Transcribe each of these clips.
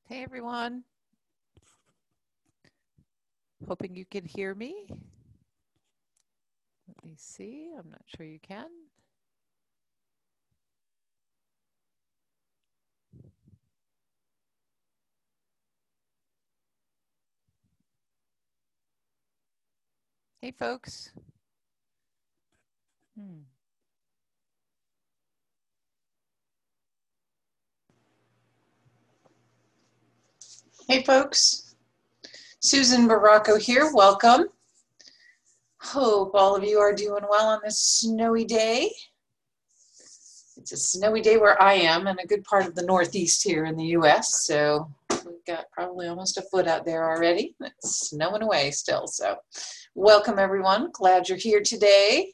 Hey everyone, hoping you can hear me. Let me see, I'm not sure you can. Hey folks. Hey folks, Susan Baracco here, welcome. Hope all of you are doing well on this snowy day. It's a snowy day where I am in a good part of the Northeast here in the US, so we've got probably almost a foot out there already. It's snowing away still, so welcome everyone, glad you're here today.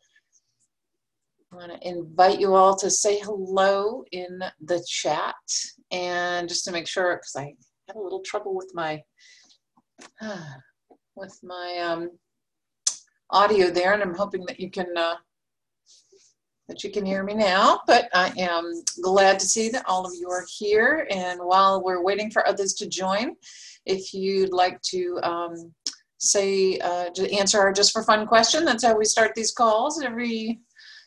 I want to invite you all to say hello in the chat, and just to make sure, because I had a little trouble with my audio there, and I'm hoping that you can hear me now. But I am glad to see that all of you are here. And while we're waiting for others to join, if you'd like to to answer our just for fun question, that's how we start these calls every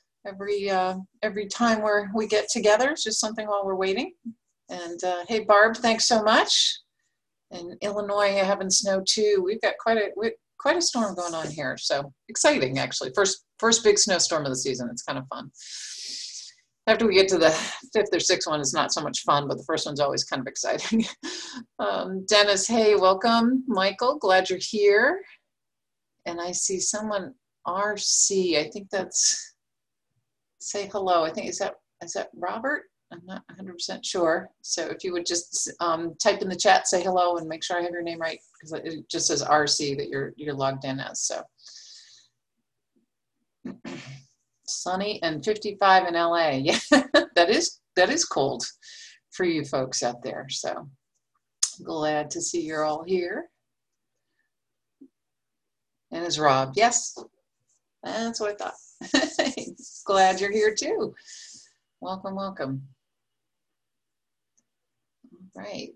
time we get together. It's just something while we're waiting. And hey, Barb, thanks so much. In Illinois, having snow too. We've got quite a storm going on here. So exciting, actually. First big snowstorm of the season. It's kind of fun. After we get to the fifth or sixth one, it's not so much fun, but the first one's always kind of exciting. Dennis, hey, welcome. Michael, glad you're here. And I see someone, RC, I think that's, say hello. I think, is that Robert? I'm not 100% sure. So if you would just type in the chat, say hello, and make sure I have your name right, because it just says RC that you're logged in as. So sunny and 55 in LA. Yeah, that is cold for you folks out there. So glad to see you're all here. And it's Rob. Yes, that's what I thought. Glad you're here too. Welcome, welcome. Right.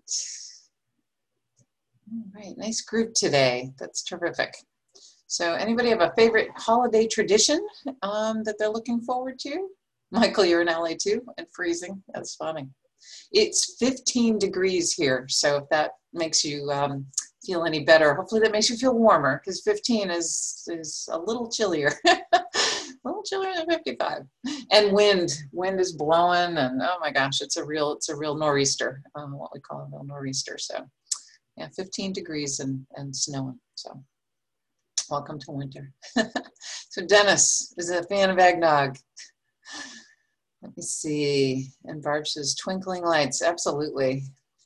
All right, nice group today. That's terrific. So anybody have a favorite holiday tradition that they're looking forward to? Michael, you're in LA too and freezing. That's funny. It's 15 degrees here. So if that makes you feel any better, hopefully that makes you feel warmer, because 15 is a little chillier. A little chillier than 55. And wind is blowing, and oh my gosh, it's a real nor'easter, what we call a real nor'easter. So yeah, 15 degrees and snowing. So welcome to winter. So Dennis is a fan of eggnog. Let me see. And Barb says twinkling lights. Absolutely.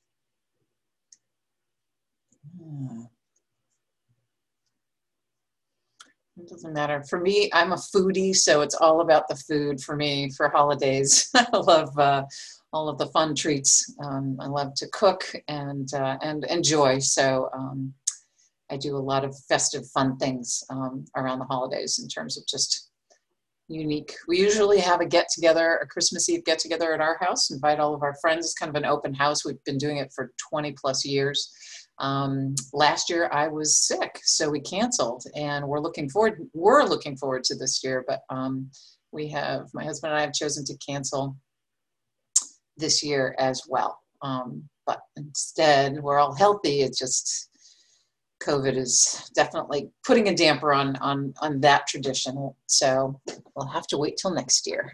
It doesn't matter. For me, I'm a foodie, so it's all about the food for me for holidays. I love all of the fun treats. I love to cook and enjoy. So I do a lot of festive fun things around the holidays in terms of just unique. We usually have a get-together, a Christmas Eve get-together at our house, invite all of our friends. It's kind of an open house. We've been doing it for 20 plus years. Last year I was sick, so we canceled, and we're looking forward to this year, but my husband and I have chosen to cancel this year as well. But instead, we're all healthy. It's just COVID is definitely putting a damper on that tradition. So we'll have to wait till next year.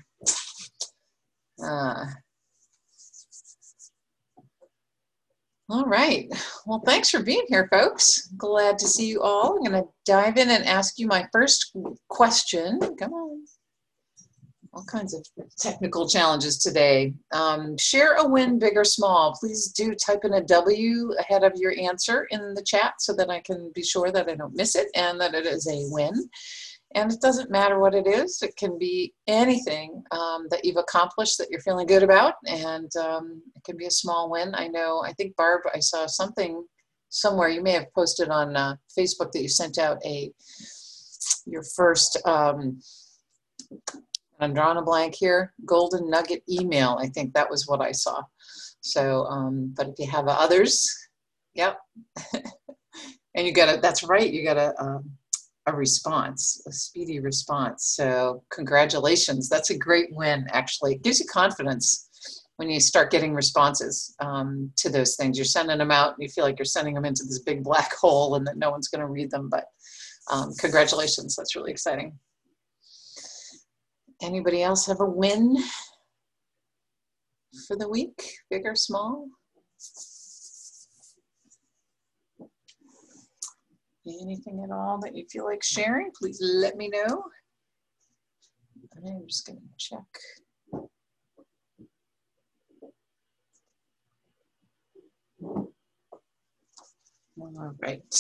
All right. Well, thanks for being here, folks. Glad to see you all. I'm going to dive in and ask you my first question. Come on. All kinds of technical challenges today. Share a win, big or small. Please do type in a W ahead of your answer in the chat so that I can be sure that I don't miss it and that it is a win. And it doesn't matter what it is. It can be anything that you've accomplished that you're feeling good about. And it can be a small win. I think, Barb, I saw something somewhere. You may have posted on Facebook that you sent out your first, I'm drawing a blank here, golden nugget email. I think that was what I saw. So, but if you have others, yep. And you got that's right, you got a response, a speedy response. So congratulations, that's a great win, actually. It gives you confidence when you start getting responses to those things. You're sending them out and you feel like you're sending them into this big black hole and that no one's gonna read them, but congratulations, that's really exciting. Anybody else have a win for the week, big or small? Anything at all that you feel like sharing, please let me know. I'm just going to check. All right.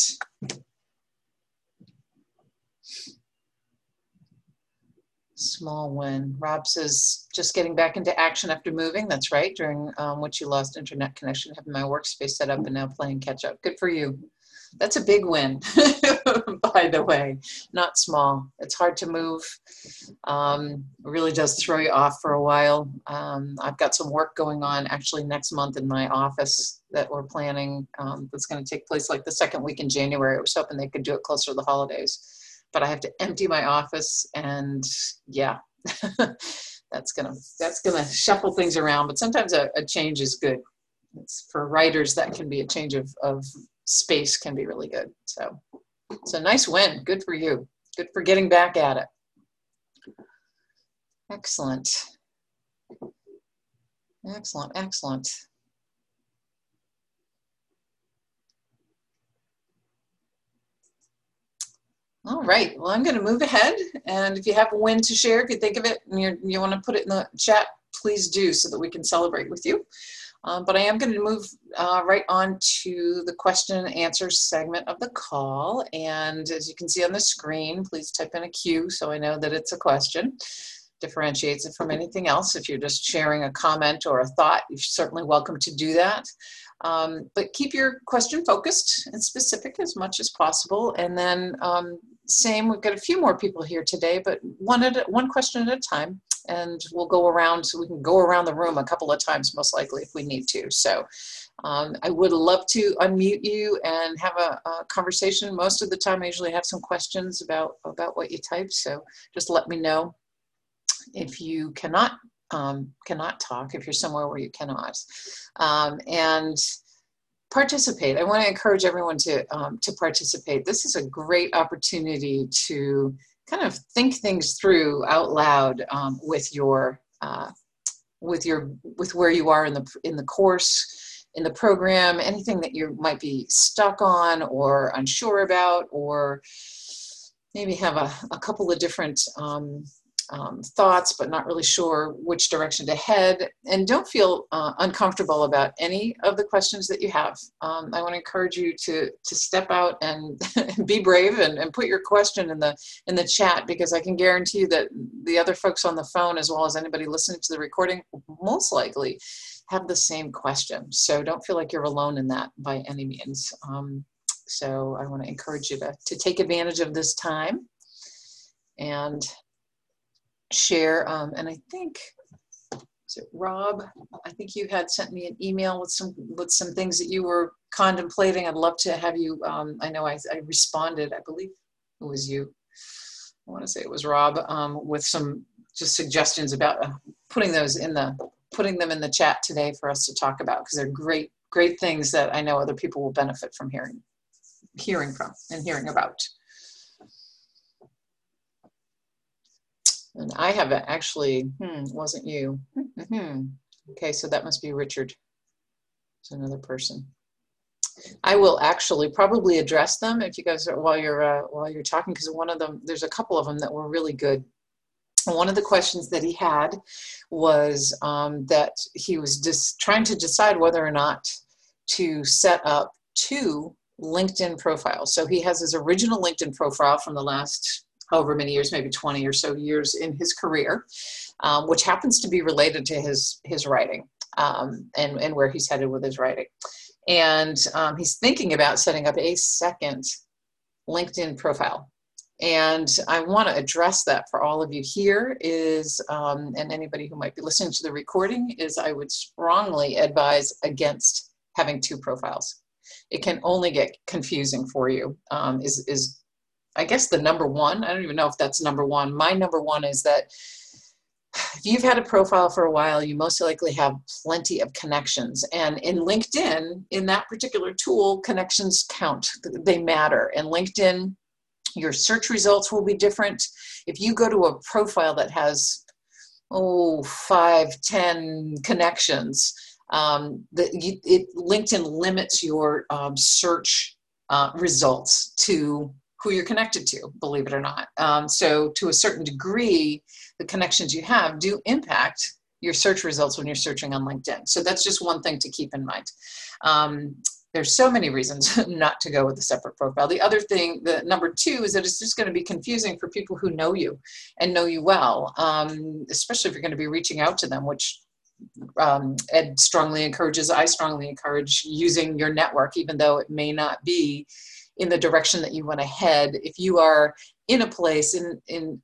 Small win. Rob says, just getting back into action after moving. That's right. During which you lost internet connection, having my workspace set up and now playing catch up. Good for you. That's a big win, by the way, not small. It's hard to move. It really does throw you off for a while. I've got some work going on actually next month in my office that we're planning that's going to take place like the second week in January. I was hoping they could do it closer to the holidays, but I have to empty my office and yeah, that's gonna shuffle things around, but sometimes a change is good. It's for writers, that can be a change of space can be really good. So it's a nice win. Good for you. Good for getting back at it. Excellent. Excellent, excellent. All right, well, I'm going to move ahead. And if you have a win to share, if you think of it and you want to put it in the chat, please do so that we can celebrate with you. But I am going to move right on to the question and answer segment of the call. And as you can see on the screen, please type in a Q so I know that it's a question. Differentiates it from anything else. If you're just sharing a comment or a thought, you're certainly welcome to do that. But keep your question focused and specific as much as possible. And then same, we've got a few more people here today, but one question at a time. And we'll go around, so we can go around the room a couple of times, most likely, if we need to. So I would love to unmute you and have a conversation. Most of the time, I usually have some questions about what you type. So just let me know if you cannot talk, if you're somewhere where you cannot. And participate. I want to encourage everyone to participate. This is a great opportunity to kind of think things through out loud with where you are in the course, in the program, anything that you might be stuck on or unsure about, or maybe have a couple of different thoughts, but not really sure which direction to head. And don't feel uncomfortable about any of the questions that you have. I want to encourage you to step out and be brave and put your question in the chat, because I can guarantee you that the other folks on the phone, as well as anybody listening to the recording, most likely have the same question. So don't feel like you're alone in that by any means. So I want to encourage you to take advantage of this time and share. And I think, is it Rob? I think you had sent me an email with some things that you were contemplating. I'd love to have you. I know I responded. I believe it was you. I want to say it was Rob, with some just suggestions about putting them in the chat today for us to talk about, because they're great things that I know other people will benefit from hearing from and hearing about. And I have actually, wasn't you. Okay, so that must be Richard. It's another person. I will actually probably address them if you guys are, while you're talking, because one of them, there's a couple of them that were really good. One of the questions that he had was that he was just trying to decide whether or not to set up 2 LinkedIn profiles. So he has his original LinkedIn profile from the last however many years, maybe 20 or so years in his career, which happens to be related to his writing and where he's headed with his writing. And he's thinking about setting up a second LinkedIn profile. And I want to address that for all of you here is, and anybody who might be listening to the recording, is I would strongly advise against having two profiles. It can only get confusing for you, is I guess the number one. I don't even know if that's number one. My number one is that if you've had a profile for a while, you most likely have plenty of connections. And in LinkedIn, in that particular tool, connections count. They matter. And LinkedIn, your search results will be different. If you go to a profile that has, 5, 10 connections, LinkedIn limits your search results to who you're connected to, believe it or not. So to a certain degree, the connections you have do impact your search results when you're searching on LinkedIn. So that's just one thing to keep in mind. There's so many reasons not to go with a separate profile. The other thing, the number two, is that it's just going to be confusing for people who know you and know you well, especially if you're going to be reaching out to them, which Ed strongly encourages. I strongly encourage using your network, even though it may not be in the direction that you want to head. If you are in a place in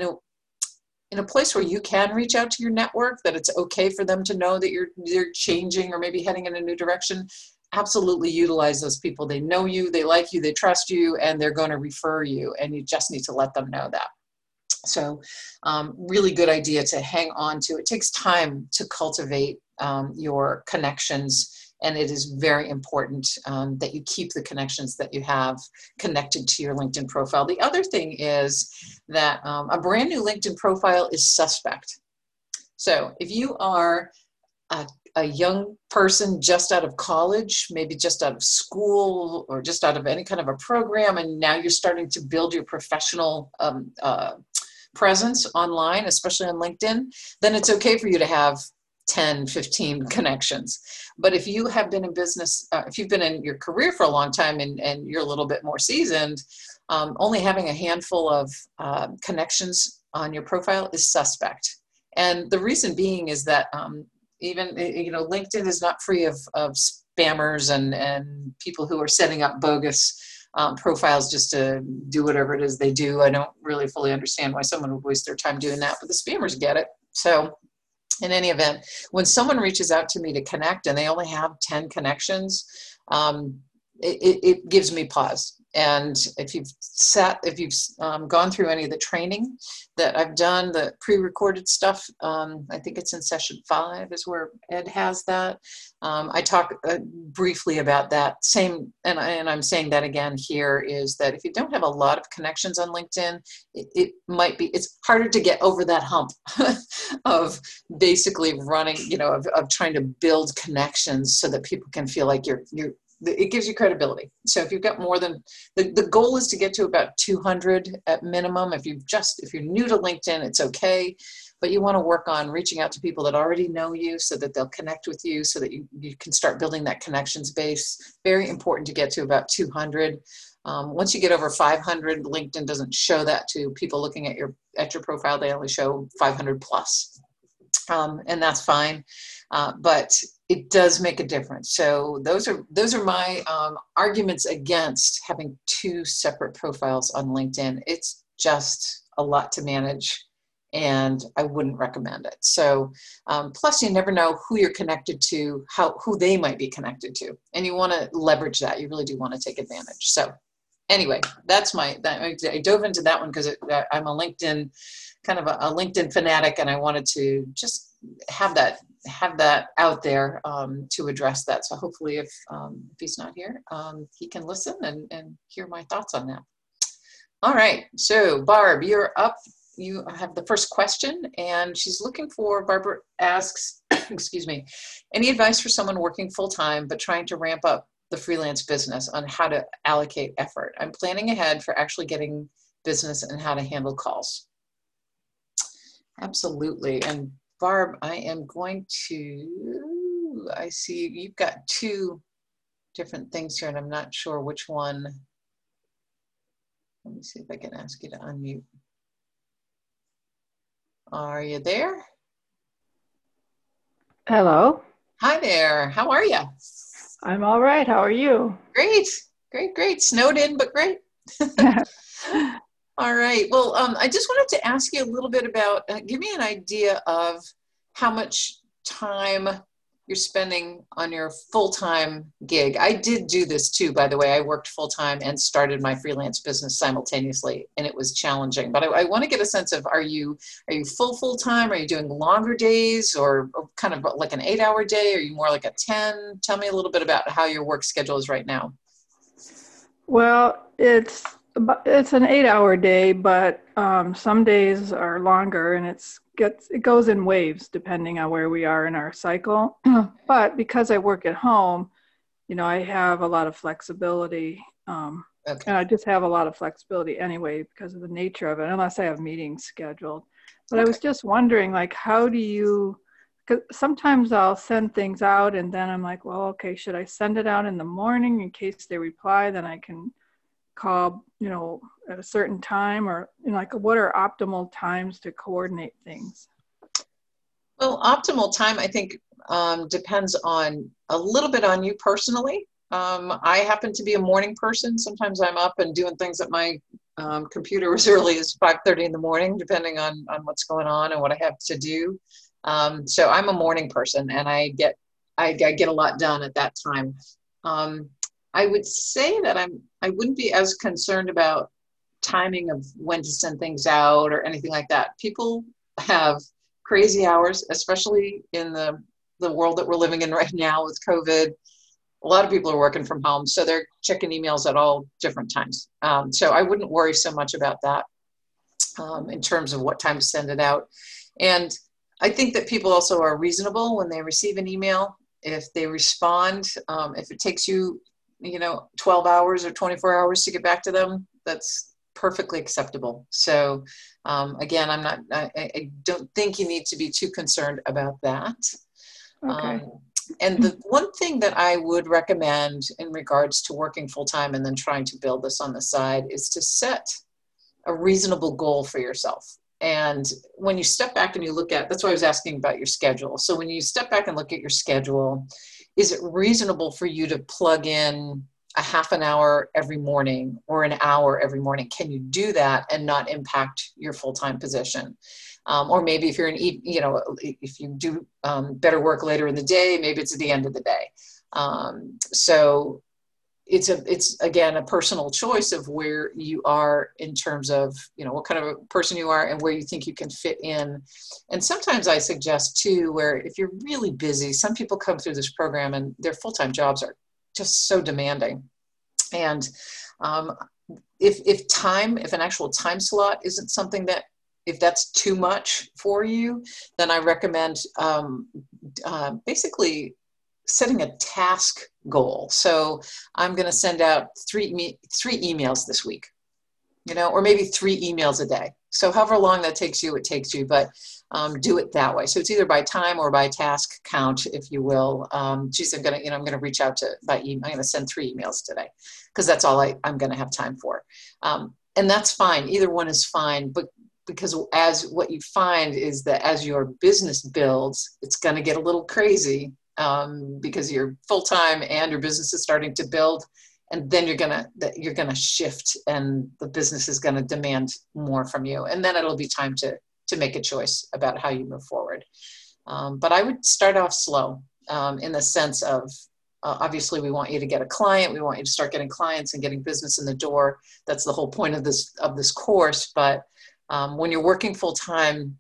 a place where you can reach out to your network, that it's okay for them to know that you're changing or maybe heading in a new direction, absolutely utilize those people. They know you, they like you, they trust you, and they're going to refer you, and you just need to let them know that. So really good idea to hang on to. It takes time to cultivate your connections, and it is very important that you keep the connections that you have connected to your LinkedIn profile. The other thing is that a brand new LinkedIn profile is suspect. So if you are a young person just out of college, maybe just out of school or just out of any kind of a program, and now you're starting to build your professional presence online, especially on LinkedIn, then it's okay for you to have 10, 15 connections. But if you have been in business, if you've been in your career for a long time and you're a little bit more seasoned, only having a handful of connections on your profile is suspect. And the reason being is that even, LinkedIn is not free of spammers and people who are setting up bogus profiles just to do whatever it is they do. I don't really fully understand why someone would waste their time doing that, but the spammers get it. So in any event, when someone reaches out to me to connect and they only have 10 connections, it gives me pause. And if you've gone through any of the training that I've done, the pre-recorded stuff, I think it's in session 5 is where Ed has that. I talk briefly about that. Same, and I'm saying that again here, is that if you don't have a lot of connections on LinkedIn, it's harder to get over that hump of basically running, of trying to build connections so that people can feel like it gives you credibility. So if you've got more than, the goal is to get to about 200 at minimum. If you're new to LinkedIn, it's okay, but you want to work on reaching out to people that already know you so that they'll connect with you so that you can start building that connections base. Very important to get to about 200. Once you get over 500, LinkedIn doesn't show that to people looking at your profile. They only show 500 plus. And that's fine. But it does make a difference. So those are my arguments against having 2 separate profiles on LinkedIn. It's just a lot to manage, and I wouldn't recommend it. So plus you never know who you're connected to, who they might be connected to, and you want to leverage that. You really do want to take advantage. So anyway, I dove into that one because I'm a LinkedIn, kind of a LinkedIn fanatic, and I wanted to just have that out there to address that. So hopefully if he's not here, he can listen and hear my thoughts on that. All right, so Barb, you're up. You have the first question, and Barbara asks, excuse me, any advice for someone working full-time but trying to ramp up the freelance business on how to allocate effort? I'm planning ahead for actually getting business and how to handle calls. Absolutely. And Barb, I see you've got 2 different things here, and I'm not sure which one. Let me see if I can ask you to unmute. Are you there? Hello. Hi there. How are you? I'm all right. How are you? Great. Great, great. Snowed in, but great. All right. Well, I just wanted to ask you a little bit about, give me an idea of how much time you're spending on your full-time gig. I did do this too, by the way. I worked full-time and started my freelance business simultaneously, and it was challenging. But I want to get a sense of, are you full-time? Are you doing longer days, or kind of like an 8-hour day? Are you more like a 10? Tell me a little bit about how your work schedule is right now. Well, it's an 8-hour day, but some days are longer, and it goes in waves depending on where we are in our cycle. But because I work at home, I have a lot of flexibility, Okay. and I just have a lot of flexibility anyway because of the nature of it, unless I have meetings scheduled. But I Okay. was just wondering, like, how do you? Because sometimes I'll send things out, and then I'm like, well, okay, should I send it out in the morning in case they reply? Then I can call, at a certain time, or, like, what are optimal times to coordinate things? Well, optimal time, I think, depends on a little bit on you personally. I happen to be a morning person. Sometimes I'm up and doing things at my computer as early as 5:30 in the morning, depending on what's going on and what I have to do. So I'm a morning person, and I get a lot done at that time. Um, I would say that I wouldn't be as concerned about timing of when to send things out or anything like that. People have crazy hours, especially in the world that we're living in right now with COVID. A lot of people are working from home, so they're checking emails at all different times. So I wouldn't worry so much about that in terms of what time to send it out. And I think that people also are reasonable when they receive an email. If they respond, if it takes you, 12 hours or 24 hours to get back to them, that's perfectly acceptable. So again, I don't think you need to be too concerned about that. Okay. And the one thing that I would recommend in regards to working full time and then trying to build this on the side is to set a reasonable goal for yourself. And when you step back and you look at, that's why I was asking about your schedule. So when you step back and look at your schedule, is it reasonable for you to plug in a half an hour every morning or an hour every morning? Can you do that and not impact your full-time position? Or maybe if you're if you do better work later in the day, maybe it's at the end of the day. So it's again a personal choice of where you are in terms of what kind of a person you are and where you think you can fit in. And sometimes I suggest too, where if you're really busy, some people come through this program and their full-time jobs are just so demanding. And if an actual time slot isn't something that, if that's too much for you, then I recommend basically setting a task goal. So I'm going to send out three emails this week, or maybe 3 emails a day. So however long that takes you, it takes you, but do it that way. So it's either by time or by task count, if you will. I'm going to reach out by email. I'm going to send 3 emails today because that's all I'm going to have time for. And that's fine. Either one is fine, but because as what you find is that as your business builds, it's going to get a little crazy because you're full-time and your business is starting to build, and then you're gonna shift, and the business is gonna demand more from you, and then it'll be time to make a choice about how you move forward. But I would start off slow in the sense of obviously we want you to get a client, we want you to start getting clients and getting business in the door. That's the whole point of this course. But when you're working full-time,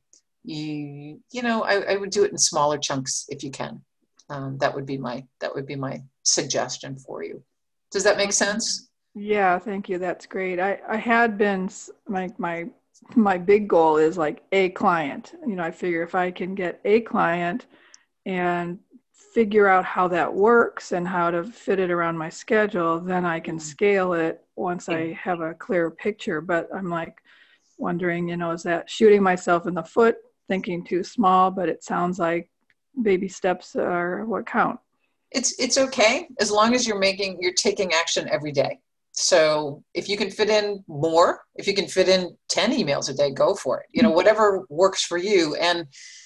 I would do it in smaller chunks if you can. That would be my suggestion for you. Does that make sense? Yeah, thank you. That's great. I had been, my big goal is like a client. I figure if I can get a client and figure out how that works and how to fit it around my schedule, then I can scale it once I have a clear picture. But I'm like wondering, is that shooting myself in the foot, thinking too small? But it sounds like baby steps are what count. It's okay as long as you're taking action every day. So if you can fit in more, if you can fit in 10 emails a day, go for it. Whatever works for you. And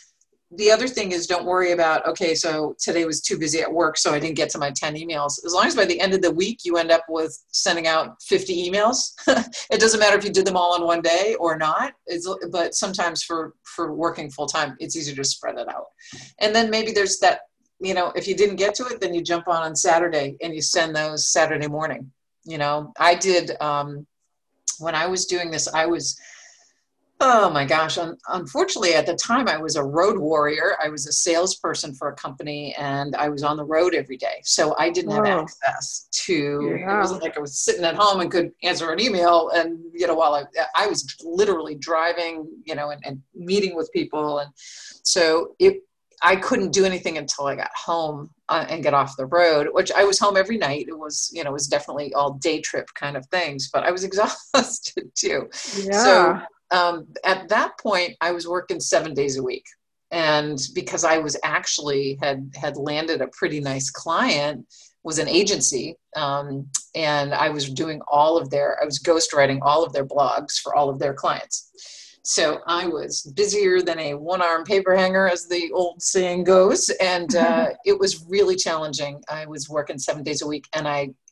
the other thing is, don't worry about, okay, so today was too busy at work, so I didn't get to my 10 emails. As long as by the end of the week, you end up with sending out 50 emails. It doesn't matter if you did them all in one day or not. But sometimes for working full time, it's easier to spread it out. And then maybe there's that, if you didn't get to it, then you jump on Saturday and you send those Saturday morning. I did, when I was doing this, oh my gosh. Unfortunately, at the time, I was a road warrior. I was a salesperson for a company and I was on the road every day. So I didn't have access to, It wasn't like I was sitting at home and could answer an email. And, while I was literally driving, and meeting with people. And so I couldn't do anything until I got home and get off the road, which I was home every night. It was, it was definitely all day trip kind of things, but I was exhausted too. Yeah. So at that point, I was working 7 days a week. And because I was actually had landed a pretty nice client, was an agency. And I was doing I was ghostwriting all of their blogs for all of their clients. So I was busier than a one-arm paper hanger, as the old saying goes. And it was really challenging. I was working 7 days a week, and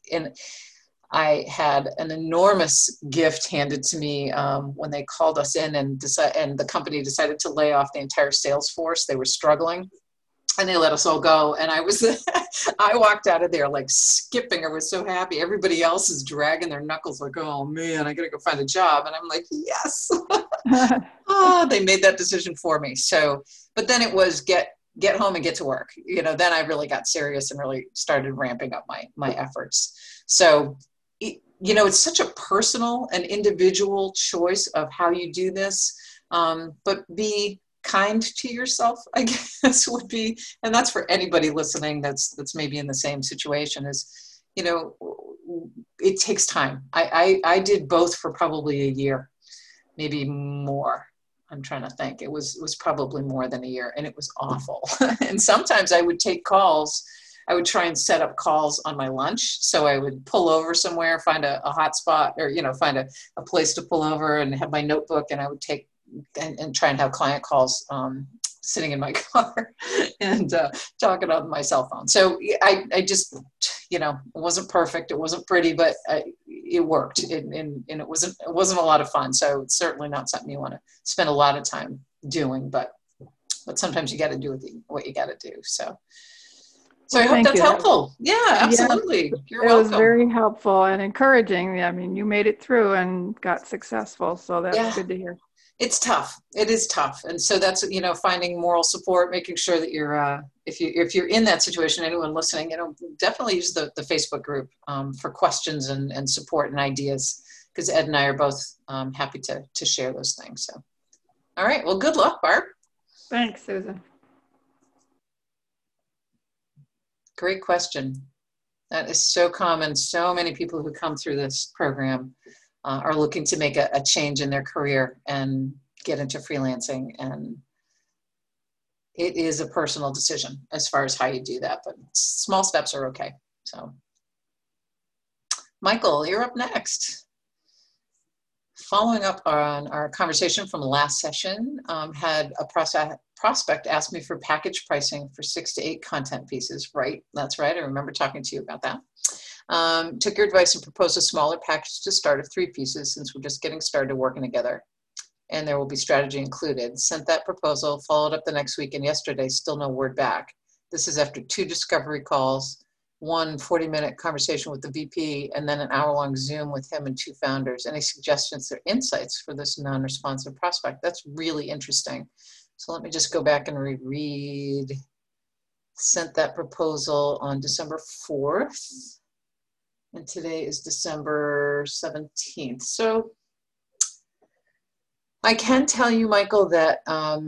I had an enormous gift handed to me when they called us in and the company decided to lay off the entire sales force. They were struggling and they let us all go. And I walked out of there like skipping. I was so happy. Everybody else is dragging their knuckles like, oh man, I got to go find a job. And I'm like, yes. They made that decision for me. So, but then it was get home and get to work. Then I really got serious and really started ramping up my efforts. So, it's such a personal and individual choice of how you do this, but be kind to yourself, I guess would be, and that's for anybody listening that's maybe in the same situation is, it takes time. I did both for probably a year, maybe more. I'm trying to think. It was probably more than a year, and it was awful. And sometimes I would take calls. I would try and set up calls on my lunch. So I would pull over somewhere, find a hot spot, or, find a place to pull over and have my notebook, and I would take and try and have client calls sitting in my car and talking on my cell phone. So I just, it wasn't perfect. It wasn't pretty, but it worked. And it wasn't a lot of fun. So it's certainly not something you want to spend a lot of time doing, but sometimes you got to do what you got to do. So I hope that's helpful. Yeah, absolutely. You're welcome. It was very helpful and encouraging. I mean, you made it through and got successful. So that's good to hear. It's tough. It is tough. And so that's, finding moral support, making sure that you're, if you're in that situation, anyone listening, definitely use the Facebook group for questions and support and ideas, because Ed and I are both happy to share those things. So, all right. Well, good luck, Barb. Thanks, Susan. Great question. That is so common. So many people who come through this program are looking to make a change in their career and get into freelancing. And it is a personal decision as far as how you do that, but small steps are okay. So, Michael, you're up next. Following up on our conversation from the last session, had a prospect ask me for package pricing for 6 to 8 content pieces. Right, that's right. I remember talking to you about that. Took your advice and proposed a smaller package to start of 3 pieces since we're just getting started working together. And there will be strategy included. Sent that proposal, followed up the next week, and yesterday, still no word back. This is after 2 discovery calls, 1 40-minute conversation with the VP, and then an hour-long Zoom with him and 2 founders. Any suggestions or insights for this non-responsive prospect? That's really interesting. So let me just go back and reread. Sent that proposal on December 4th. And today is December 17th. So I can tell you, Michael, that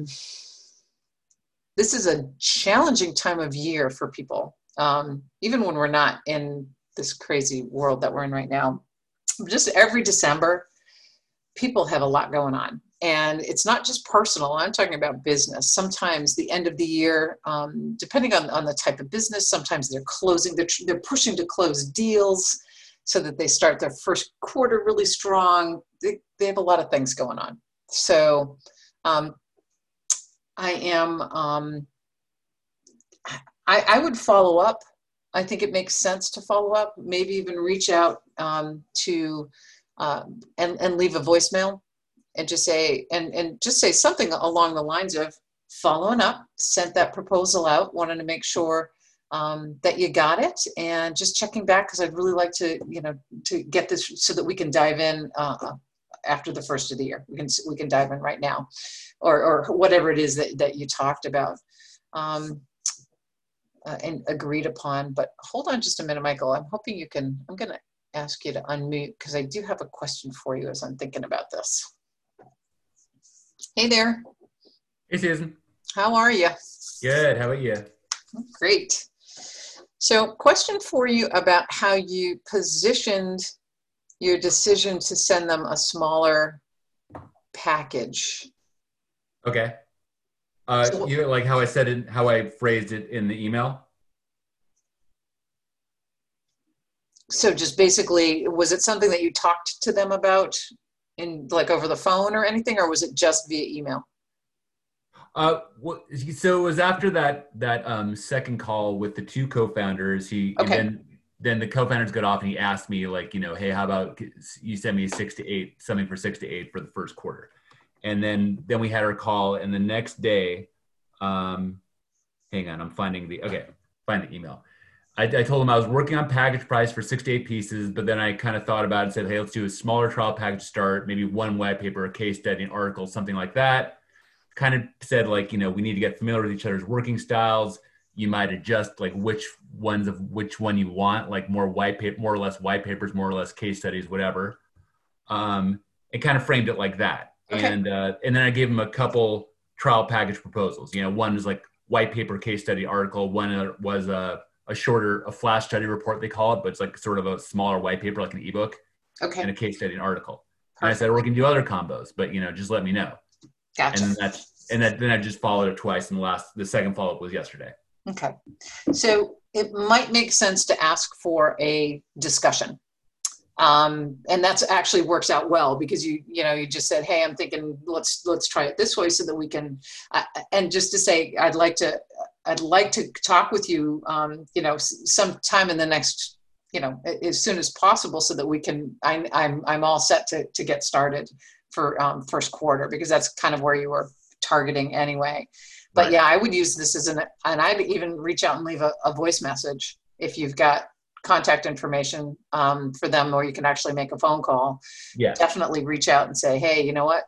this is a challenging time of year for people, even when we're not in this crazy world that we're in right now. Just every December, people have a lot going on. And it's not just personal. I'm talking about business. Sometimes the end of the year, depending on the type of business, sometimes they're pushing to close deals so that they start their first quarter really strong. They have a lot of things going on. So I am, I would follow up. I think it makes sense to follow up, maybe even reach out to and leave a voicemail and just say, and just say something along the lines of following up, sent that proposal out, wanted to make sure that you got it, and just checking back because I'd really like to, to get this so that we can dive in after the first of the year. We can dive in right now, or whatever it is that you talked about and agreed upon. But hold on just a minute, Michael. I'm hoping you can. I'm going to ask you to unmute because I do have a question for you as I'm thinking about this. Hey there. Hey, Susan. How are you? Good. How about you? Great. So, question for you about how you positioned your decision to send them a smaller package. Okay. You like how I said it, how I phrased it in the email? So just basically, was it something that you talked to them about in like over the phone or anything, or was it just via email? So it was after that second call with the two co-founders. And then the co-founders got off and he asked me like, hey, how about you send me 6 to 8, something for 6 to 8 for the first quarter. And then we had our call, and the next day, hang on, I'm find the email. I told him I was working on package price for 6 to 8 pieces, but then I kind of thought about it and said, hey, let's do a smaller trial package start, maybe one white paper, a case study, an article, something like that. Kind of said like, we need to get familiar with each other's working styles. You might adjust like which one you want, like more or less white papers, more or less case studies, whatever. It kind of framed it like that. Okay. And then I gave him a couple trial package proposals. One was like white paper, case study, article. One was a flash study report, they call it, but it's like sort of a smaller white paper, like an ebook. Okay. And a case study, an article. Perfect. And I said, we can do other combos, but just let me know. Gotcha. And then I just followed it twice, and the second follow-up was yesterday. Okay. So it might make sense to ask for a discussion. And that's actually works out well because you just said, hey, I'm thinking let's try it this way so that we can, and just to say, I'd like to talk with you, sometime in the next, as soon as possible so that we can, I'm all set to get started for first quarter, because that's kind of where you were targeting anyway. But right. Yeah, I would use this and I'd even reach out and leave a voice message if you've got contact information for them, or you can actually make a phone call. Yeah. Definitely reach out and say, hey, you know what?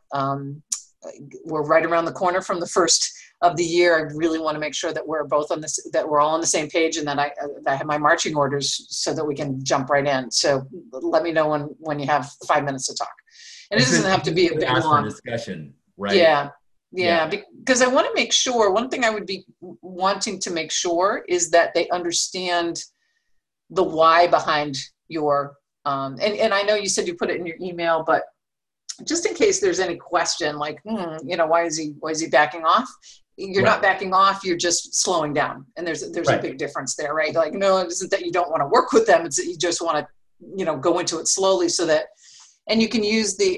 We're right around the corner from the first of the year. I really want to make sure that we're both that we're all on the same page, and that I have my marching orders so that we can jump right in. So let me know when you have 5 minutes to talk. And it doesn't have to be a big long discussion, right? Yeah, because I want to make sure, one thing I would be wanting to make sure is that they understand the why behind your, and I know you said you put it in your email, but just in case there's any question like, why is he backing off? You're not backing off, you're just slowing down. And there's right. A big difference there, right? Like, no, it isn't that you don't want to work with them. It's that you just want to, go into it slowly so that, and you can use the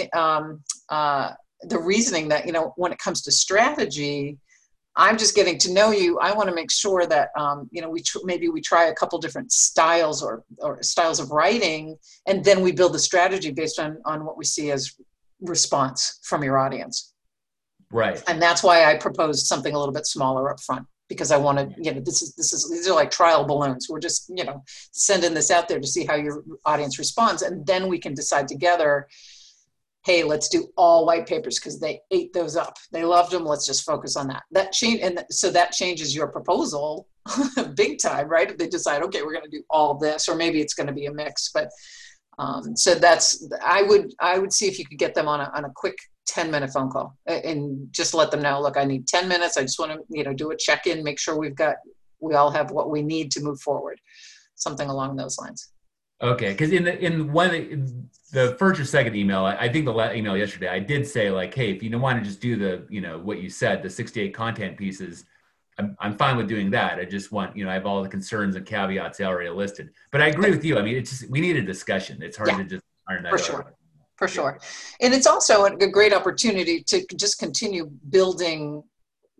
reasoning that, when it comes to strategy, I'm just getting to know you. I want to make sure that, maybe we try a couple different styles or styles of writing, and then we build the strategy based on what we see as response from your audience. Right. And that's why I proposed something a little bit smaller up front, because I want to, these are like trial balloons. We're just, sending this out there to see how your audience responds. And then we can decide together, hey, let's do all white papers because they ate those up. They loved them. Let's just focus on that. So that changes your proposal big time, right? If they decide, okay, we're going to do all this, or maybe it's going to be a mix. But so I would see if you could get them on a quick 10-minute phone call and just let them know, look, I need 10 minutes. I just want to, do a check-in, make sure we all have what we need to move forward. Something along those lines. Okay, because in the first or second email, I think the email yesterday, I did say like, hey, if you don't want to just do the, what you said, the 68 content pieces, I'm fine with doing that. I just want, I have all the concerns and caveats already listed. But I agree with you. I mean, it's just, we need a discussion. It's hard to just iron that out. For sure. And it's also a great opportunity to just continue building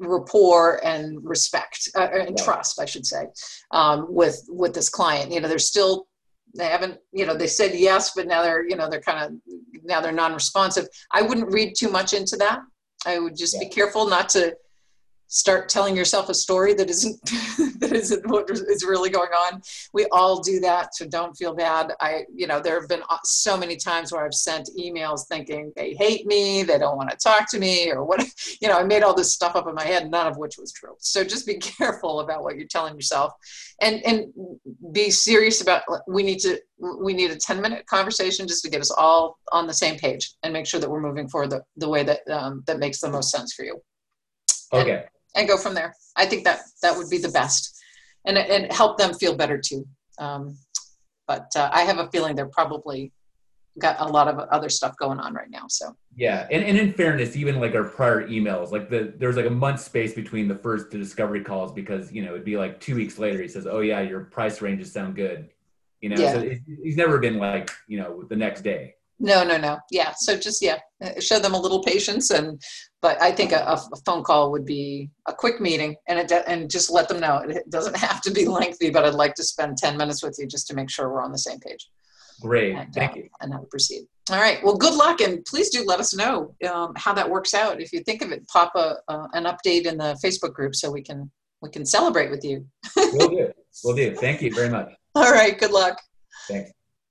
rapport and respect and trust, I should say, with this client. They haven't, they said yes, but now they're non-responsive. I wouldn't read too much into that. I would just be careful not to start telling yourself a story that isn't what is really going on. We all do that, so don't feel bad. There have been so many times where I've sent emails thinking they hate me, they don't want to talk to me, or what. I made all this stuff up in my head, none of which was true. So just be careful about what you're telling yourself, and be serious about. We need a 10-minute conversation just to get us all on the same page and make sure that we're moving forward the way that that makes the most sense for you. Okay. And go from there. I think that would be the best, and help them feel better too. But I have a feeling they're probably got a lot of other stuff going on right now. So yeah, and in fairness, even like our prior emails, like there's like a month space between the first discovery calls, because it'd be like 2 weeks later he says, "Oh yeah, your price ranges sound good," So he's never been like the next day. No. Yeah. So just, show them a little patience. But I think a phone call would be a quick meeting, and just let them know it doesn't have to be lengthy, but I'd like to spend 10 minutes with you just to make sure we're on the same page. Great. Thank you. And how to proceed. All right. Well, good luck. And please do let us know how that works out. If you think of it, pop an update in the Facebook group so we can celebrate with you. Will do. Thank you very much. All right. Good luck. Thanks.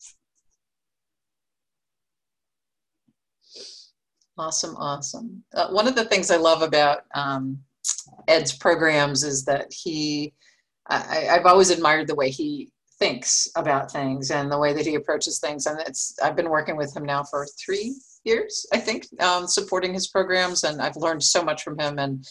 Awesome. One of the things I love about Ed's programs is that I've always admired the way he thinks about things and the way that he approaches things. And I've been working with him now for 3 years, I think, supporting his programs. And I've learned so much from him. And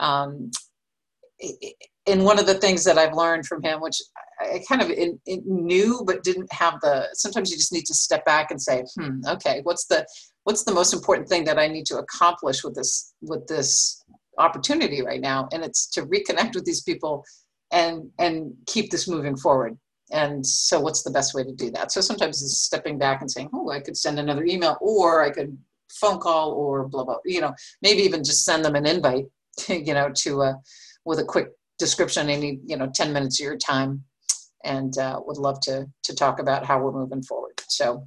one of the things that I've learned from him, which I kind of knew, but didn't have sometimes you just need to step back and say, okay, what's the most important thing that I need to accomplish with this opportunity right now? And it's to reconnect with these people and keep this moving forward. And so what's the best way to do that? So sometimes it's stepping back and saying, I could send another email, or I could phone call, or blah, blah, maybe even just send them an invite, with a quick description. I need, 10 minutes of your time, and would love to talk about how we're moving forward. So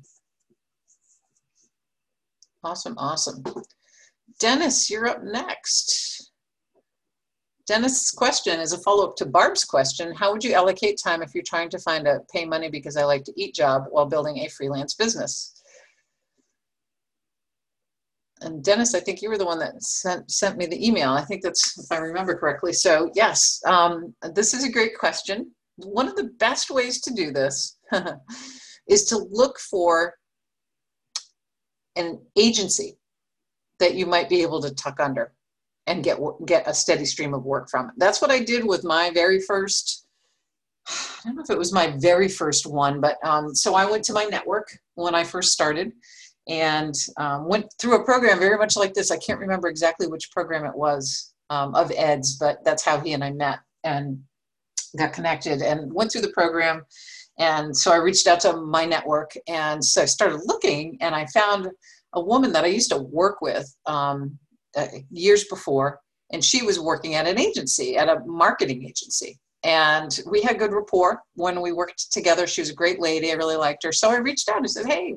awesome. Dennis, you're up next. Dennis' question is a follow-up to Barb's question. How would you allocate time if you're trying to find a pay money because I like to eat job while building a freelance business? And Dennis, I think you were the one that sent me the email. I think that's, if I remember correctly. So yes, this is a great question. One of the best ways to do this is to look for an agency that you might be able to tuck under and get a steady stream of work from. That's what I did with my very first, I don't know if it was my very first one, but so I went to my network when I first started, and went through a program very much like this. I can't remember exactly which program it was of Ed's, but that's how he and I met and got connected and went through the program. And so I reached out to my network, and so I started looking, and I found a woman that I used to work with years before, and she was working at an agency, at a marketing agency. And we had good rapport when we worked together. She was a great lady. I really liked her. So I reached out and said, hey,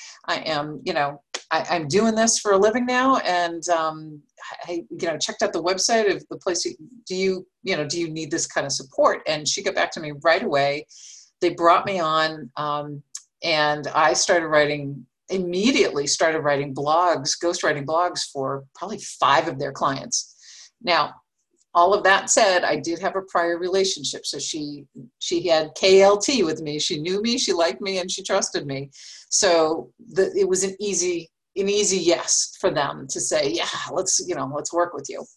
I'm doing this for a living now. And, I checked out the website of the place. Do you need this kind of support? And she got back to me right away. They brought me on, and I immediately started writing blogs, ghostwriting blogs for probably 5 of their clients. Now, all of that said, I did have a prior relationship. So she had KLT with me. She knew me, she liked me, and she trusted me. So it was an easy yes for them to say, yeah, let's work with you.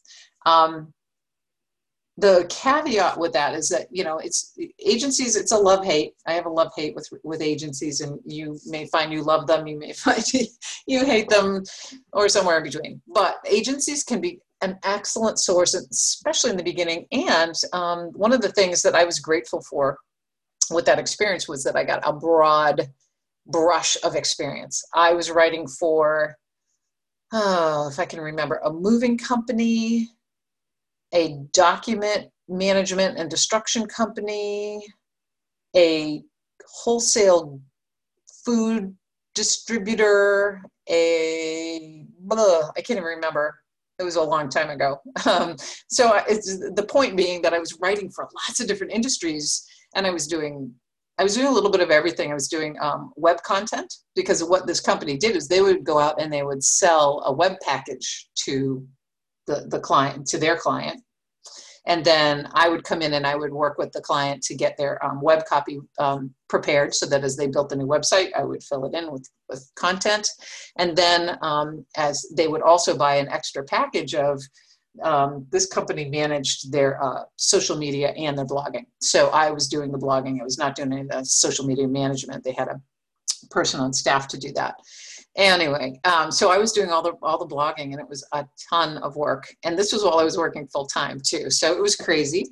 The caveat with that is that, it's agencies, it's a love-hate. I have a love-hate with agencies, and you may find you love them, you may find you hate them, or somewhere in between. But agencies can be an excellent source, especially in the beginning. And one of the things that I was grateful for with that experience was that I got a broad brush of experience. I was writing for, if I can remember, a moving company, a document management and destruction company, a wholesale food distributor, I can't even remember. It was a long time ago. So it's the point being that I was writing for lots of different industries, and I was doing a little bit of everything. I was doing web content, because what this company did is they would go out and they would sell a web package to the client, to their client. And then I would come in and I would work with the client to get their web copy prepared, so that as they built the new website, I would fill it in with content. And then as they would also buy an extra package of, this company managed their social media and their blogging. So I was doing the blogging. I was not doing any of the social media management. They had a person on staff to do that. Anyway, so I was doing all the blogging, and it was a ton of work. And this was while I was working full time too. So it was crazy.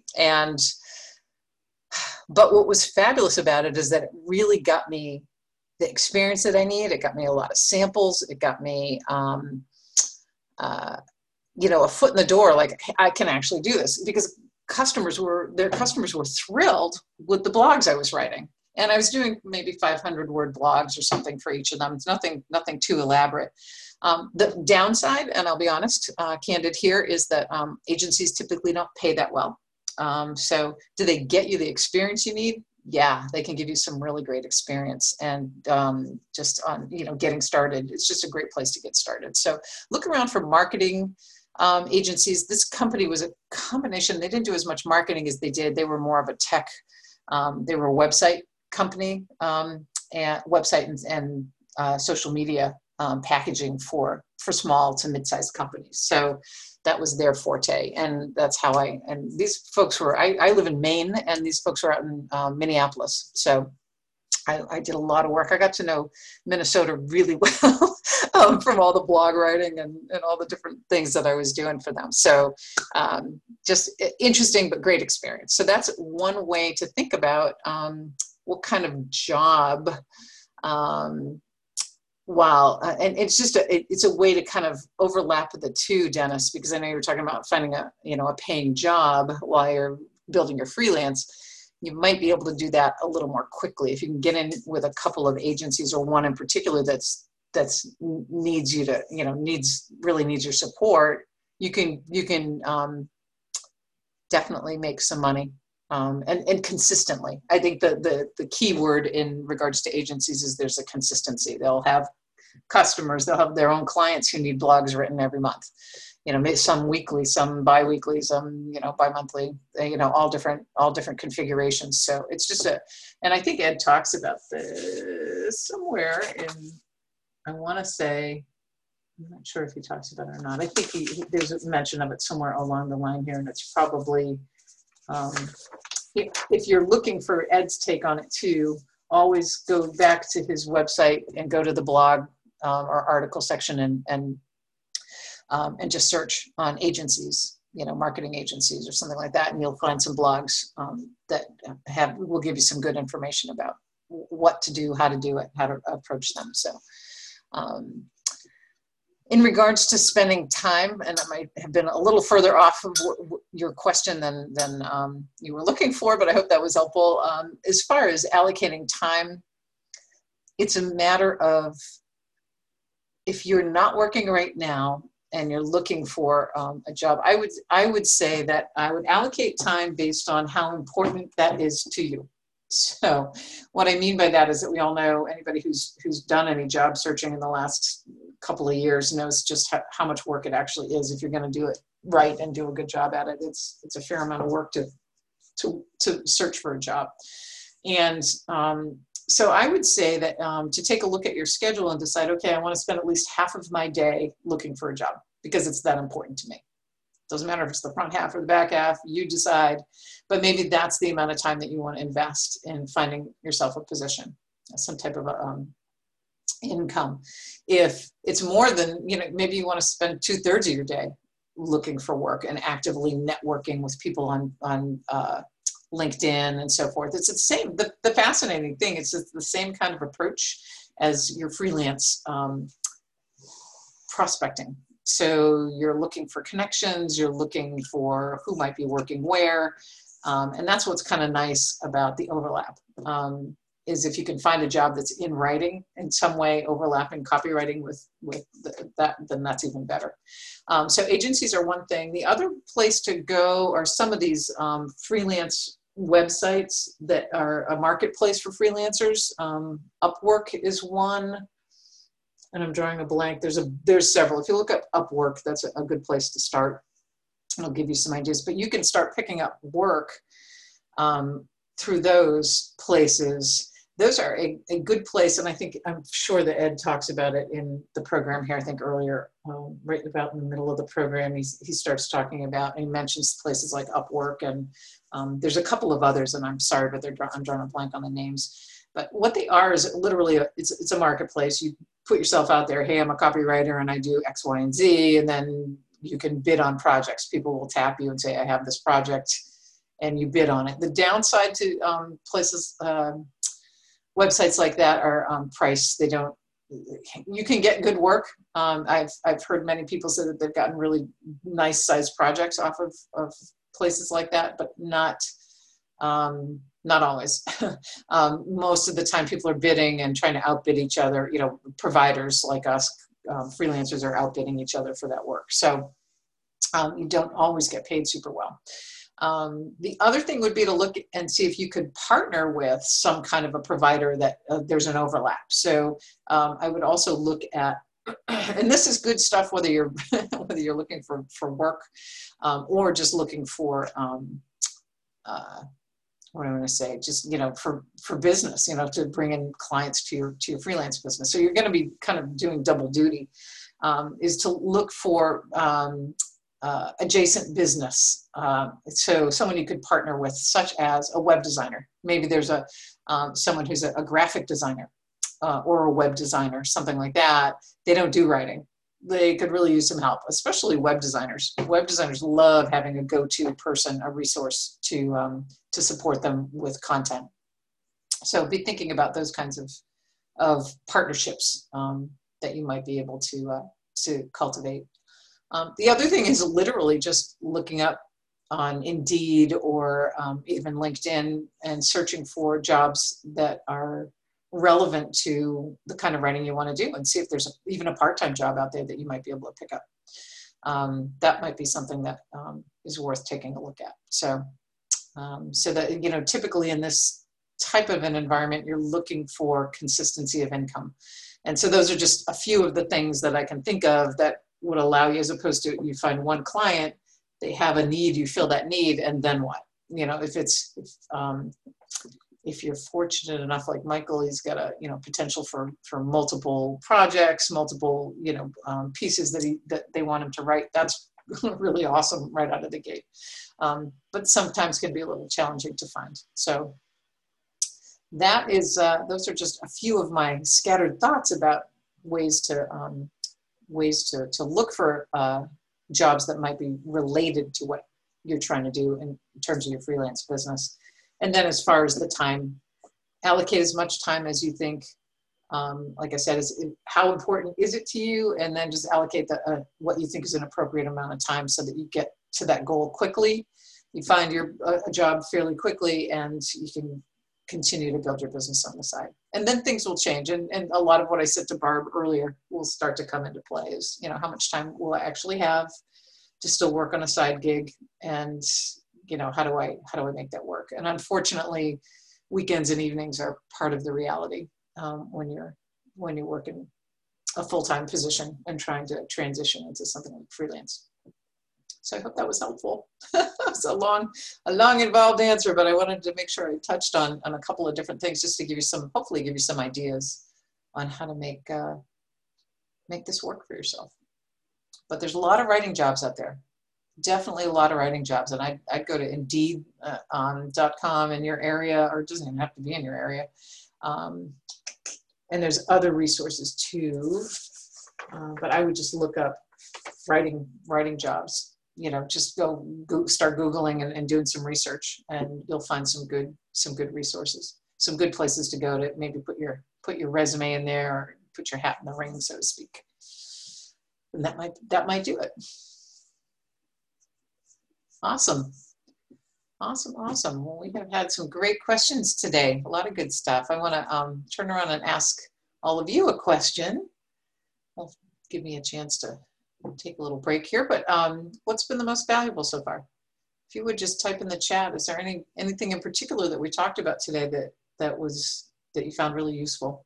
But what was fabulous about it is that it really got me the experience that I need. It got me a lot of samples. It got me, a foot in the door. Like, I can actually do this, because their customers were thrilled with the blogs I was writing. And I was doing maybe 500 word blogs or something for each of them. It's nothing too elaborate. The downside, and I'll be honest, candid here, is that agencies typically don't pay that well. So do they get you the experience you need? Yeah, they can give you some really great experience. And just on, getting started, it's just a great place to get started. So look around for marketing agencies. This company was a combination. They didn't do as much marketing as they did. They were more of a tech, they were a website company, and website and social media packaging for small to mid-sized companies. So that was their forte, and that's how and these folks were, I live in Maine, and these folks were out in Minneapolis. So I did a lot of work. I got to know Minnesota really well from all the blog writing and all the different things that I was doing for them. So just interesting, but great experience. So that's one way to think about what kind of job, and it's just it's a way to kind of overlap the two, Dennis, because I know you were talking about finding a paying job while you're building your freelance. You might be able to do that a little more quickly if you can get in with a couple of agencies, or one in particular that's needs you to, really needs your support. You can definitely make some money. And consistently. I think the key word in regards to agencies is there's a consistency. They'll have customers, they'll have their own clients who need blogs written every month. Some weekly, some bi-weekly, some, bi-monthly, all different configurations. So it's just and I think Ed talks about this somewhere in, I want to say, I'm not sure if he talks about it or not. I think there's a mention of it somewhere along the line here, and it's probably, if you're looking for Ed's take on it too, always go back to his website and go to the blog or article section and just search on agencies, marketing agencies or something like that, and you'll find some blogs that will give you some good information about what to do, how to do it, how to approach them. So in regards to spending time, and I might have been a little further off of your question than you were looking for, but I hope that was helpful. As far as allocating time, it's a matter of, if you're not working right now and you're looking for a job, I would say that I would allocate time based on how important that is to you. So what I mean by that is that we all know, anybody who's done any job searching in the last couple of years knows just how much work it actually is. If you're going to do it right and do a good job at it, it's a fair amount of work to search for a job. And so I would say that to take a look at your schedule and decide, okay, I want to spend at least half of my day looking for a job, because it's that important to me. Doesn't matter if it's the front half or the back half, you decide, but maybe that's the amount of time that you want to invest in finding yourself a position, some type of income. If it's more than, maybe you want to spend 2/3 of your day looking for work and actively networking with people on LinkedIn and so forth. It's the same, the fascinating thing, it's the same kind of approach as your freelance prospecting. So you're looking for connections, you're looking for who might be working where. And that's what's kind of nice about the overlap, is if you can find a job that's in writing in some way, overlapping copywriting with that, then that's even better. So agencies are one thing. The other place to go are some of these freelance websites that are a marketplace for freelancers. Upwork is one, and I'm drawing a blank. There's several. If you look up Upwork, that's a good place to start. It'll give you some ideas, but you can start picking up work through those places. Those are a good place, and I'm sure that Ed talks about it in the program here. I think earlier, right about in the middle of the program, he starts talking about, and he mentions places like Upwork, and there's a couple of others, and I'm sorry, but I'm drawing a blank on the names. But what they are is literally it's a marketplace. You put yourself out there. Hey, I'm a copywriter, and I do X, Y, and Z, and then you can bid on projects. People will tap you and say, I have this project, and you bid on it. The downside to places, websites like that are price. You can get good work. I've heard many people say that they've gotten really nice sized projects off of places like that, but not always. Most of the time people are bidding and trying to outbid each other. Providers like us, freelancers are outbidding each other for that work. So you don't always get paid super well. The other thing would be to look and see if you could partner with some kind of a provider that there's an overlap. So I would also look at, and this is good stuff, whether you're looking for work or just looking for, what do I want to say? Just, for business, to bring in clients to your freelance business. So you're going to be kind of doing double duty, is to look for adjacent business. So someone you could partner with, such as a web designer. Maybe there's someone who's a graphic designer or a web designer, something like that. They don't do writing. They could really use some help, especially web designers. Web designers love having a go-to person, a resource to support them with content. So be thinking about those kinds of partnerships that you might be able to cultivate. The other thing is literally just looking up on Indeed or even LinkedIn and searching for jobs that are relevant to the kind of writing you want to do, and see if there's even a part-time job out there that you might be able to pick up. That might be something that is worth taking a look at. So that, typically in this type of an environment, you're looking for consistency of income. And so those are just a few of the things that I can think of that would allow you, as opposed to you find one client, they have a need, you fill that need, and then what? If you're fortunate enough, like Michael, he's got a potential for multiple projects, multiple pieces that they want him to write. That's really awesome right out of the gate. But sometimes can be a little challenging to find. So that is those are just a few of my scattered thoughts about ways to look for jobs that might be related to what you're trying to do in terms of your freelance business. And then as far as the time, allocate as much time as you think, like I said, how important is it to you? And then just allocate what you think is an appropriate amount of time so that you get to that goal quickly. You find a job fairly quickly, and you can continue to build your business on the side. And then things will change. And a lot of what I said to Barb earlier will start to come into play is, how much time will I actually have to still work on a side gig? And, how do I make that work? And unfortunately, weekends and evenings are part of the reality when you're working a full-time position and trying to transition into something like freelance. So I hope that was helpful. It's a long, involved answer, but I wanted to make sure I touched on a couple of different things just to hopefully give you some ideas on how to make this work for yourself. But there's a lot of writing jobs out there. Definitely a lot of writing jobs. And I'd go to Indeed.com in your area, or it doesn't even have to be in your area. And there's other resources too. But I would just look up writing jobs. Just start Googling and doing some research, and you'll find some good resources, some good places to go to maybe put your resume in there, or put your hat in the ring, so to speak. And that might do it. Awesome. Awesome. Well, we have had some great questions today. A lot of good stuff. I want to turn around and ask all of you a question. Well, give me a chance to take a little break here, but what's been the most valuable so far? If you would just type in the chat, is there anything in particular that we talked about today that you found really useful?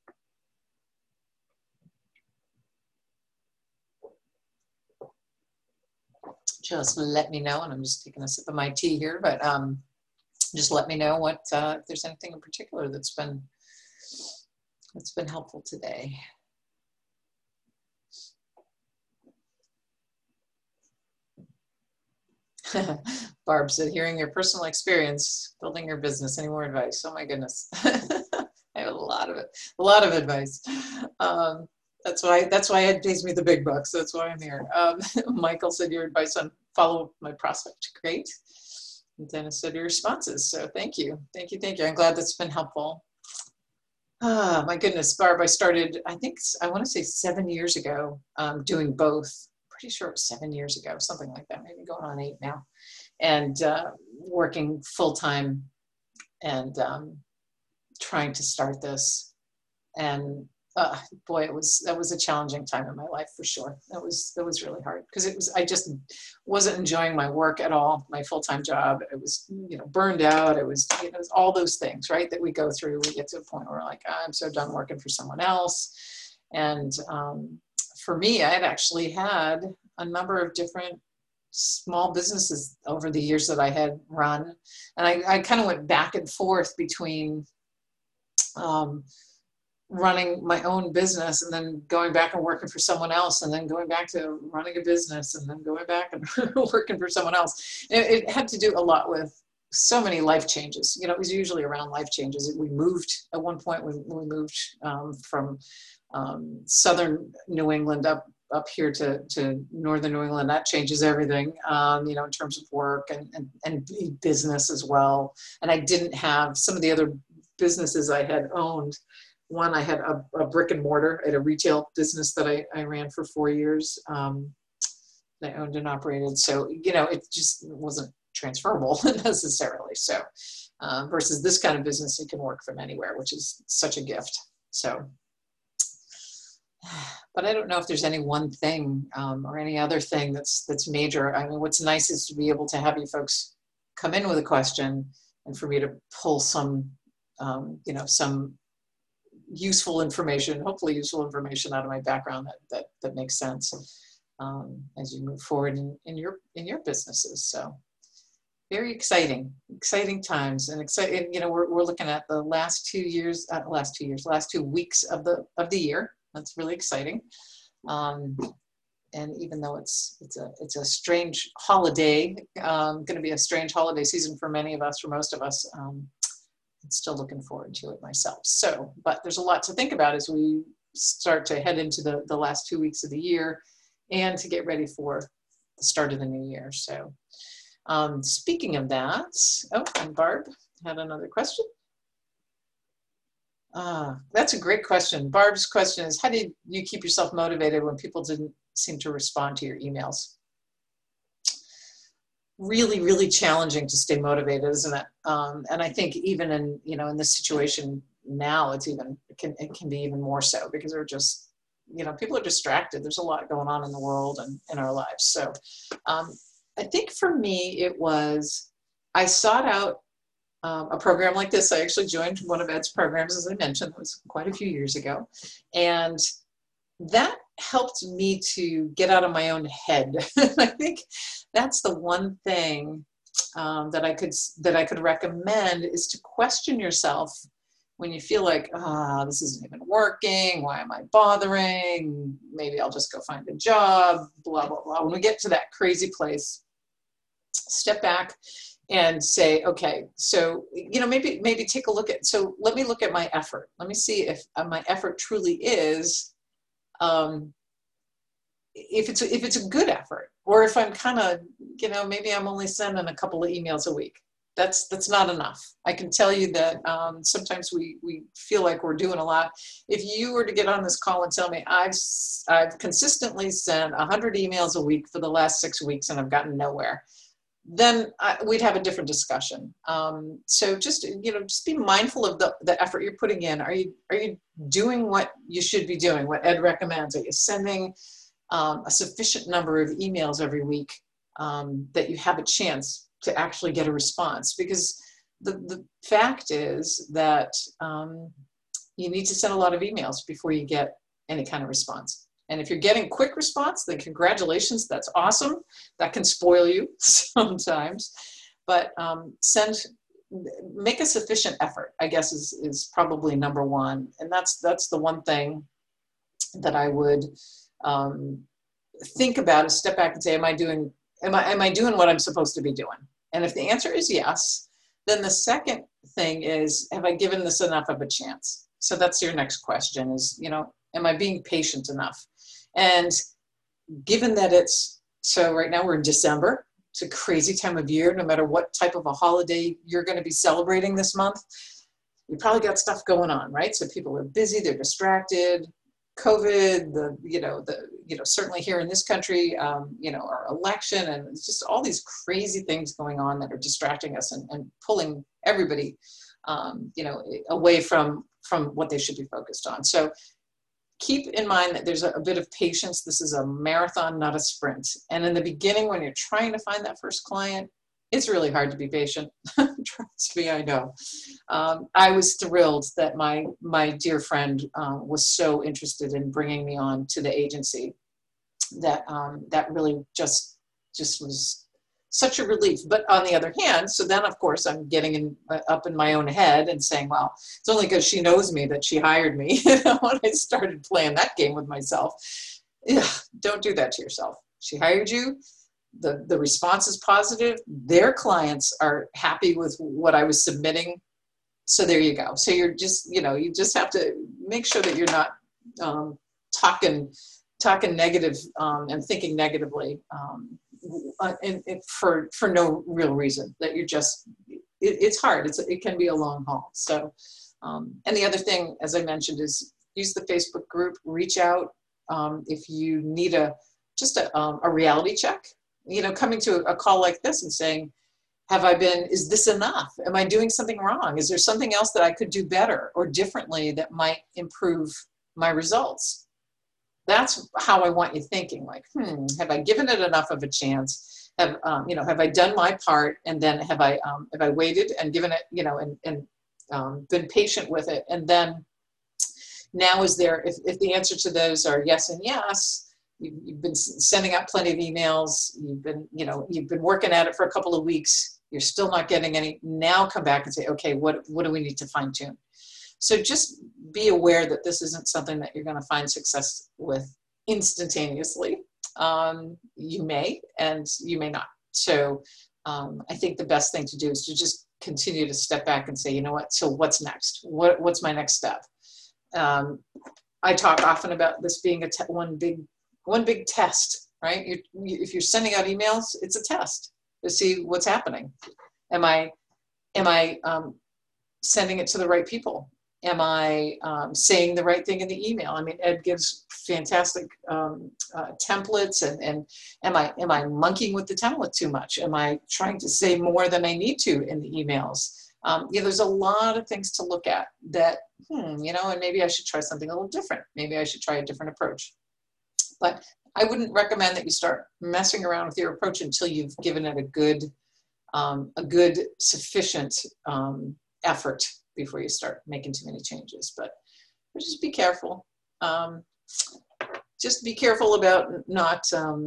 Just let me know, and I'm just taking a sip of my tea here, but just let me know what if there's anything in particular that's been helpful today. Barb said, hearing your personal experience building your business. Any more advice? Oh my goodness. I have a lot of advice. That's why Ed pays me the big bucks. That's why I'm here. Michael said your advice on follow my prospect. Great. And Dennis said your responses. So thank you. I'm glad that's been helpful. Ah, my goodness, Barb, I started, I want to say 7 years ago, doing both. Pretty sure it was 7 years ago, something like that, maybe going on 8 now, and working full-time and trying to start this. And boy, that was a challenging time in my life for sure. That was really hard because I just wasn't enjoying my work at all, my full-time job. It was, burned out. It was, all those things, right, that we go through. We get to a point where we're like, I'm so done working for someone else. And for me, I had actually had a number of different small businesses over the years that I had run. And I kind of went back and forth between running my own business and then going back and working for someone else and then going back to running a business and then going back and working for someone else. It had to do a lot with so many life changes. It was usually around life changes. We moved at one point, we moved from southern New England up here to northern New England. That changes everything, in terms of work and business as well. And I didn't have some of the other businesses I had owned. One, I had a brick and mortar at a retail business that I ran for 4 years. That I owned and operated. So, it just wasn't transferable necessarily. So, versus this kind of business, you can work from anywhere, which is such a gift. So, but I don't know if there's any one thing or any other thing that's major. I mean, what's nice is to be able to have you folks come in with a question and for me to pull some, some useful information, hopefully useful information out of my background that makes sense as you move forward in your businesses. So very exciting times and exciting. We're looking at the last 2 weeks of the year. That's really exciting. And even though it's a strange holiday, going to be a strange holiday season for many of us, for most of us, I'm still looking forward to it myself. So, but there's a lot to think about as we start to head into the last 2 weeks of the year and to get ready for the start of the new year. So speaking of that, and Barb had another question. That's a great question. Barb's question is, how did you keep yourself motivated when people didn't seem to respond to your emails? Really, really challenging to stay motivated, isn't it? And I think even in this situation now, it can be even more so because they're just, people are distracted. There's a lot going on in the world and in our lives. So I think for me, I sought out a program like this. I actually joined one of Ed's programs, as I mentioned. It was quite a few years ago. And that helped me to get out of my own head. I think that's the one thing that I could recommend is to question yourself when you feel like, this isn't even working. Why am I bothering? Maybe I'll just go find a job, blah, blah, blah. When we get to that crazy place, step back and say, okay, so, maybe take a look so let me look at my effort. Let me see if my effort truly is, if it's a good effort, or if I'm kind of, maybe I'm only sending a couple of emails a week. That's not enough. I can tell you that sometimes we feel like we're doing a lot. If you were to get on this call and tell me I've consistently sent 100 emails a week for the last 6 weeks and I've gotten nowhere, then we'd have a different discussion. So just be mindful of the effort you're putting in. Are you doing what you should be doing? What Ed recommends? Are you sending a sufficient number of emails every week that you have a chance to actually get a response? Because the fact is that you need to send a lot of emails before you get any kind of response. And if you're getting quick response, then congratulations, that's awesome. That can spoil you sometimes. But make a sufficient effort, I guess, is probably number one. And that's the one thing that I would think about, is step back and say, am I doing what I'm supposed to be doing? And if the answer is yes, then the second thing is, have I given this enough of a chance? So that's your next question is, am I being patient enough? And given that so right now we're in December, it's a crazy time of year, no matter what type of a holiday you're going to be celebrating this month, you probably got stuff going on, right? So people are busy, they're distracted. COVID, certainly here in this country, our election, and it's just all these crazy things going on that are distracting us and pulling everybody, away from what they should be focused on. So keep in mind that there's a bit of patience. This is a marathon, not a sprint. And in the beginning, when you're trying to find that first client, it's really hard to be patient. Trust me, I know. I was thrilled that my dear friend was so interested in bringing me on to the agency. That really just was such a relief. But on the other hand, so then of course I'm getting up in my own head and saying, well, it's only because she knows me that she hired me. When I started playing that game with myself, don't do that to yourself. She hired you. The response is positive. Their clients are happy with what I was submitting. So there you go. So you're just, you just have to make sure that you're not talking negative and thinking negatively for no real reason. That you're just, it's hard. It can be a long haul. So, and the other thing, as I mentioned, is use the Facebook group. Reach out if you need a reality check. Coming to a call like this and saying, is this enough? Am I doing something wrong? Is there something else that I could do better or differently that might improve my results? That's how I want you thinking, like, have I given it enough of a chance? Have I done my part? And then have I waited and given it, and been patient with it? And then now if the answer to those are yes and yes, you've been sending out plenty of emails. You've been working at it for a couple of weeks. You're still not getting any. Now come back and say, okay, what do we need to fine tune? So just be aware that this isn't something that you're going to find success with instantaneously. You may, and you may not. So I think the best thing to do is to just continue to step back and say, you know what? So what's next? What's my next step? I talk often about this being one big test, right? If you're sending out emails, it's a test to see what's happening. Am I sending it to the right people? Am I saying the right thing in the email? I mean, Ed gives fantastic templates, and am I monkeying with the template too much? Am I trying to say more than I need to in the emails? There's a lot of things to look at that, and maybe I should try something a little different. Maybe I should try a different approach. But I wouldn't recommend that you start messing around with your approach until you've given it a good, sufficient effort before you start making too many changes. But just be careful. Just be careful about not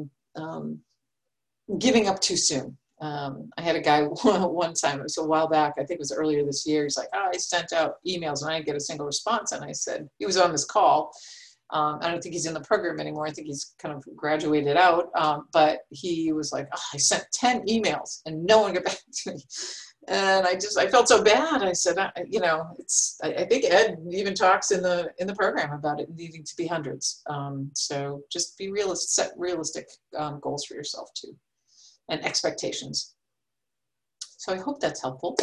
giving up too soon. I had a guy one time, it was a while back, I think it was earlier this year. He's like, I sent out emails and I didn't get a single response. And I said, he was on this call. I don't think he's in the program anymore. I think he's kind of graduated out. But he was like, I sent 10 emails and no one got back to me. And I felt so bad. I said, I think Ed even talks in the program about it needing to be hundreds. So just be realistic, set realistic goals for yourself too, and expectations. So I hope that's helpful.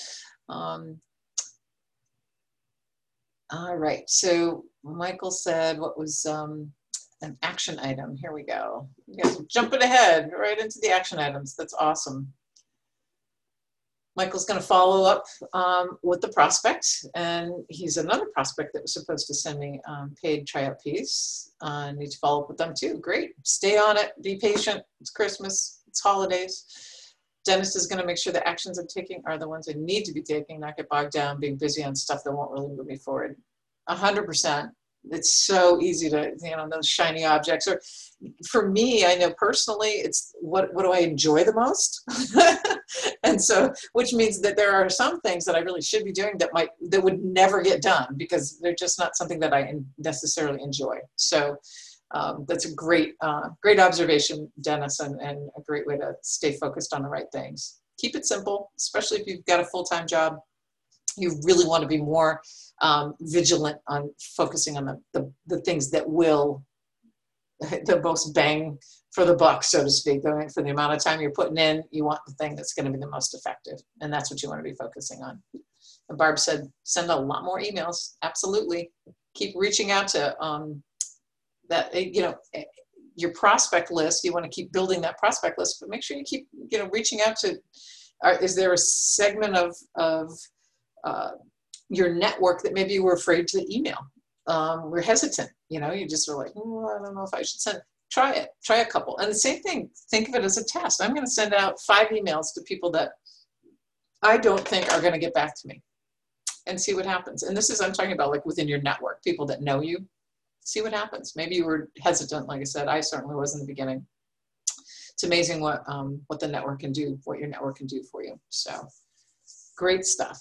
All right, so Michael said what was an action item. Here we go. You guys are jumping ahead right into the action items. That's awesome. Michael's going to follow up with the prospect, and he's another prospect that was supposed to send me paid tryout piece. I need to follow up with them too. Great. Stay on it. Be patient. It's Christmas. It's holidays. Dennis is going to make sure the actions I'm taking are the ones I need to be taking, not get bogged down being busy on stuff that won't really move me forward. 100%. It's so easy to, those shiny objects. Or for me, I know personally, it's what do I enjoy the most? And so, which means that there are some things that I really should be doing that would never get done because they're just not something that I necessarily enjoy. So that's a great observation, Dennis, and a great way to stay focused on the right things. Keep it simple, especially if you've got a full-time job. You really want to be more vigilant on focusing on the things that will the most bang for the buck, so to speak. For the amount of time you're putting in, you want the thing that's going to be the most effective, and that's what you want to be focusing on. And Barb said, send a lot more emails. Absolutely. Keep reaching out to your prospect list. You want to keep building that prospect list, but make sure you keep reaching out to. Is there a segment of your network that maybe you were afraid to email? We're hesitant, you just are like, I don't know if I should send. Try a couple. And the same thing, think of it as a test. I'm going to send out 5 emails to people that I don't think are going to get back to me and see what happens. And I'm talking about like within your network, people that know you. See what happens. Maybe you were hesitant, like I said. I certainly was in the beginning. It's amazing what the network can do, what your network can do for you. So great stuff.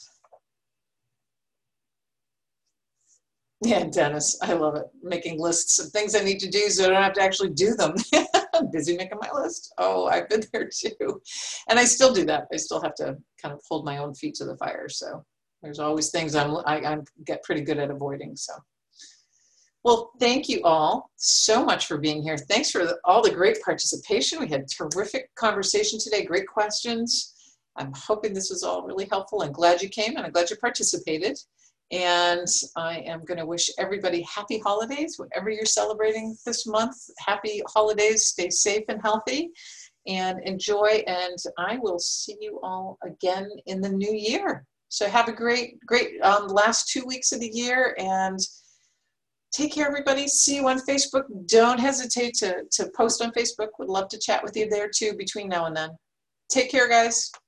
Yeah, Dennis, I love it. Making lists of things I need to do so I don't have to actually do them. I'm busy making my list. Oh, I've been there too. And I still do that. I still have to kind of hold my own feet to the fire. So there's always things I get pretty good at avoiding. So, well, thank you all so much for being here. Thanks for all the great participation. We had terrific conversation today. Great questions. I'm hoping this was all really helpful. I'm glad you came and I'm glad you participated. And I am going to wish everybody happy holidays, whatever you're celebrating this month. Happy holidays, stay safe and healthy, and enjoy. And I will see you all again in the new year. So have a great last 2 weeks of the year, and take care, everybody. See you on Facebook. Don't hesitate to post on Facebook. Would love to chat with you there too between now and then. Take care, guys.